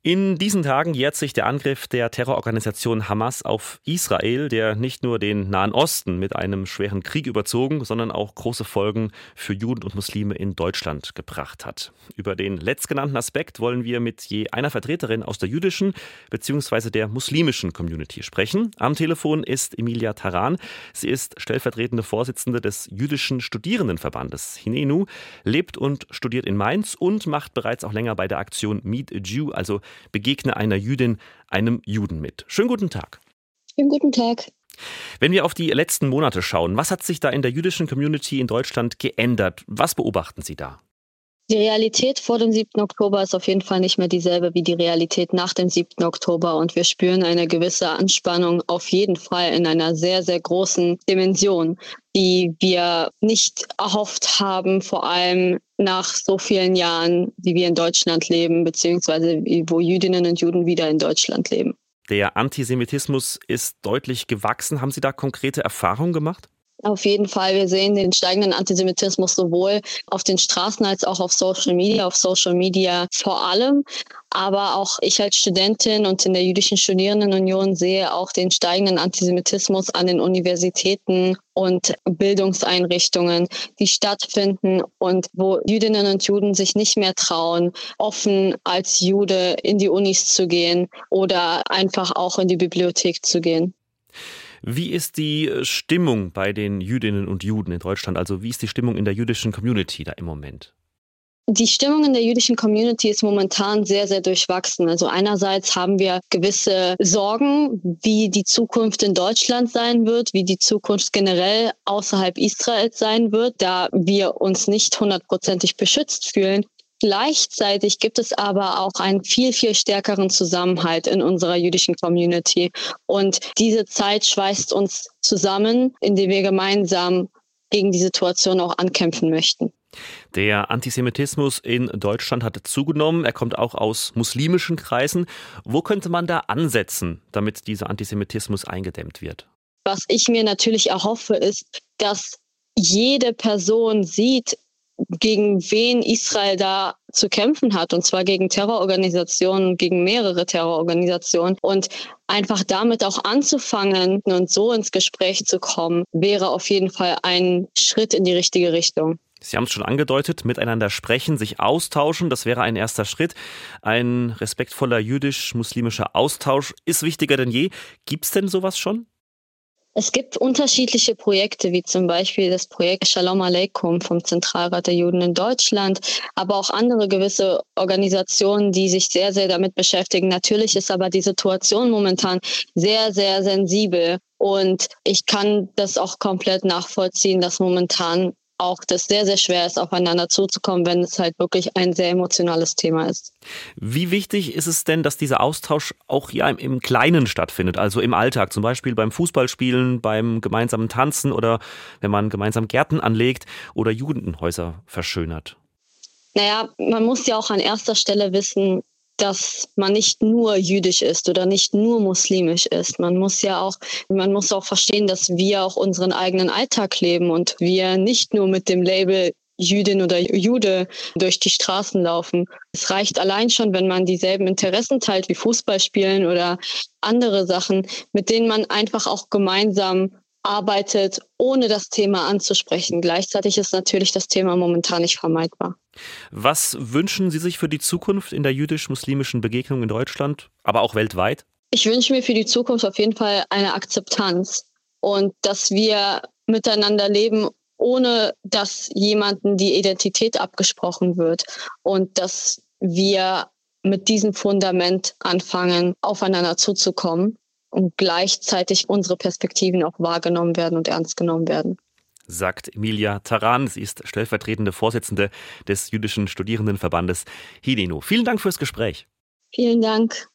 In diesen Tagen jährt sich der Angriff der Terrororganisation Hamas auf Israel, der nicht nur den Nahen Osten mit einem schweren Krieg überzogen, sondern auch große Folgen für Juden und Muslime in Deutschland gebracht hat. Über den letztgenannten Aspekt wollen wir mit je einer Vertreterin aus der jüdischen bzw. der muslimischen Community sprechen. Am Telefon ist Emilia Taran. Sie ist stellvertretende Vorsitzende des jüdischen Studierendenverbandes Hinenu, lebt und studiert in Mainz und macht bereits auch länger bei der Aktion Meet a Jew, also begegne einer Jüdin einem Juden mit. Schönen guten Tag. Schönen guten Tag. Wenn wir auf die letzten Monate schauen, was hat sich da in der jüdischen Community in Deutschland geändert? Was beobachten Sie da? Die Realität vor dem 7. Oktober ist auf jeden Fall nicht mehr dieselbe wie die Realität nach dem 7. Oktober. Und wir spüren eine gewisse Anspannung auf jeden Fall in einer sehr, sehr großen Dimension, die wir nicht erhofft haben, vor allem nach so vielen Jahren, wie wir in Deutschland leben, beziehungsweise wo Jüdinnen und Juden wieder in Deutschland leben. Der Antisemitismus ist deutlich gewachsen. Haben Sie da konkrete Erfahrungen gemacht? Auf jeden Fall. Wir sehen den steigenden Antisemitismus sowohl auf den Straßen als auch auf Social Media. Auf Social Media vor allem. Aber auch ich als Studentin und in der Jüdischen Studierendenunion sehe auch den steigenden Antisemitismus an den Universitäten und Bildungseinrichtungen, die stattfinden und wo Jüdinnen und Juden sich nicht mehr trauen, offen als Jude in die Unis zu gehen oder einfach auch in die Bibliothek zu gehen. Wie ist die Stimmung bei den Jüdinnen und Juden in Deutschland? Also wie ist die Stimmung in der jüdischen Community da im Moment? Die Stimmung in der jüdischen Community ist momentan sehr, sehr durchwachsen. Also einerseits haben wir gewisse Sorgen, wie die Zukunft in Deutschland sein wird, wie die Zukunft generell außerhalb Israels sein wird, da wir uns nicht 100%ig beschützt fühlen. Gleichzeitig gibt es aber auch einen viel, viel stärkeren Zusammenhalt in unserer jüdischen Community. Und diese Zeit schweißt uns zusammen, indem wir gemeinsam gegen die Situation auch ankämpfen möchten. Der Antisemitismus in Deutschland hat zugenommen. Er kommt auch aus muslimischen Kreisen. Wo könnte man da ansetzen, damit dieser Antisemitismus eingedämmt wird? Was ich mir natürlich erhoffe, ist, dass jede Person sieht, gegen wen Israel da zu kämpfen hat, und zwar gegen Terrororganisationen, gegen mehrere Terrororganisationen. Und einfach damit auch anzufangen und so ins Gespräch zu kommen, wäre auf jeden Fall ein Schritt in die richtige Richtung. Sie haben es schon angedeutet, miteinander sprechen, sich austauschen, das wäre ein erster Schritt. Ein respektvoller jüdisch-muslimischer Austausch ist wichtiger denn je. Gibt es denn sowas schon? Es gibt unterschiedliche Projekte, wie zum Beispiel das Projekt Shalom Aleikum vom Zentralrat der Juden in Deutschland, aber auch andere gewisse Organisationen, die sich sehr, sehr damit beschäftigen. Natürlich ist aber die Situation momentan sehr, sehr sensibel und ich kann das auch komplett nachvollziehen, dass momentan auch das sehr, sehr schwer ist, aufeinander zuzukommen, wenn es halt wirklich ein sehr emotionales Thema ist. Wie wichtig ist es denn, dass dieser Austausch auch im Kleinen stattfindet, also im Alltag, zum Beispiel beim Fußballspielen, beim gemeinsamen Tanzen oder wenn man gemeinsam Gärten anlegt oder Judenhäuser verschönert? Naja, man muss ja auch an erster Stelle wissen, dass man nicht nur jüdisch ist oder nicht nur muslimisch ist. Man muss auch verstehen, dass wir auch unseren eigenen Alltag leben und wir nicht nur mit dem Label Jüdin oder Jude durch die Straßen laufen. Es reicht allein schon, wenn man dieselben Interessen teilt wie Fußballspielen oder andere Sachen, mit denen man einfach auch gemeinsam arbeitet, ohne das Thema anzusprechen. Gleichzeitig ist natürlich das Thema momentan nicht vermeidbar. Was wünschen Sie sich für die Zukunft in der jüdisch-muslimischen Begegnung in Deutschland, aber auch weltweit? Ich wünsche mir für die Zukunft auf jeden Fall eine Akzeptanz und dass wir miteinander leben, ohne dass jemandem die Identität abgesprochen wird und dass wir mit diesem Fundament anfangen, aufeinander zuzukommen und gleichzeitig unsere Perspektiven auch wahrgenommen werden und ernst genommen werden. Sagt Emilia Taran. Sie ist stellvertretende Vorsitzende des jüdischen Studierendenverbandes Hinenu. Vielen Dank fürs Gespräch. Vielen Dank.